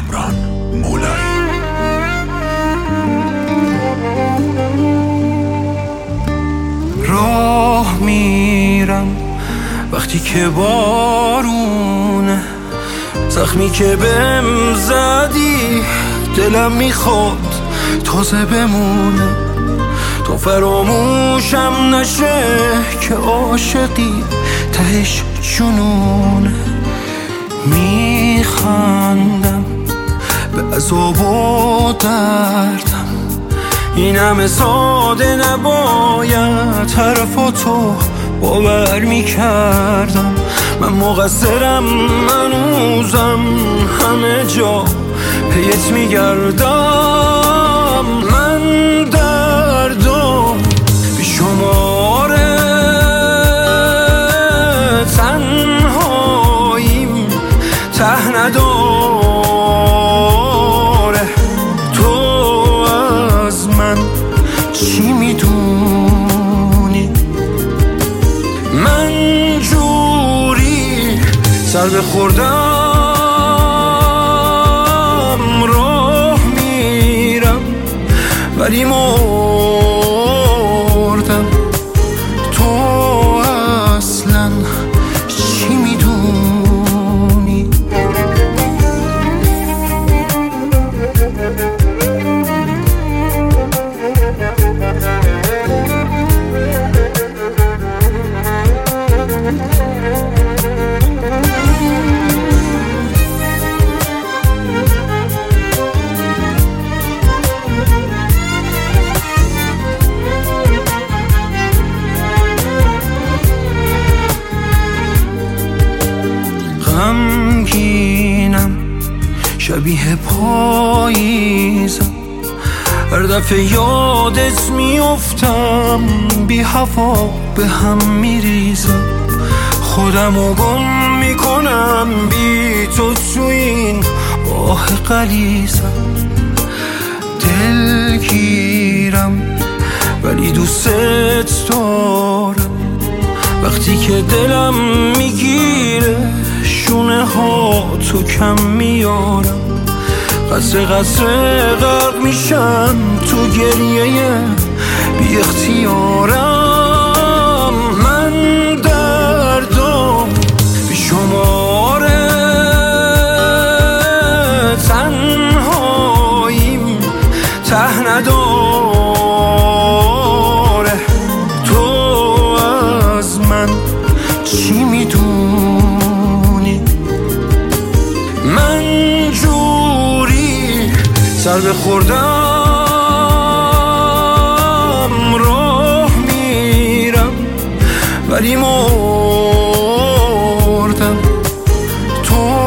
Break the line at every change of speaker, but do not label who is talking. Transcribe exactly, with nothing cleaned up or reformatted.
کامران مولایی.
راه میرم وقتی که بارونه، زخمی که بهم زدی دلم میخواد تازه بمونه. تو فراموشم نشه که عاشقی تهش جنونه. میخندم به عذاب و دردم، این همه ساده نباید حرفاتو باور میکردم. من مقصرم، منوزم همه جا پیت میگردم. من دردم بی شماره، تنهاییم ته نداره. تو از من چی میدونی؟ من جوری سر بخوردم راه میرم ولی مردم. تو اصلا چی میدونی؟ غمگینم شبیه پاییزم، هر دفعه یادت میافتم بی هوا به هم میریزم. خودمو گم میکنم بی تو تو این آه غلیظم. دلگیرم ولی دوست دارم، وقتی که دلم میگیره شونه ها تو کم میارم. قصر قصر غرق میشم تو گریه بی اختیارم. من دردم بی شماره، تنهاییم ته نداره. تو از من چی میدونی؟ من جوری سر بخوردم راه میرم ولی مردم. تو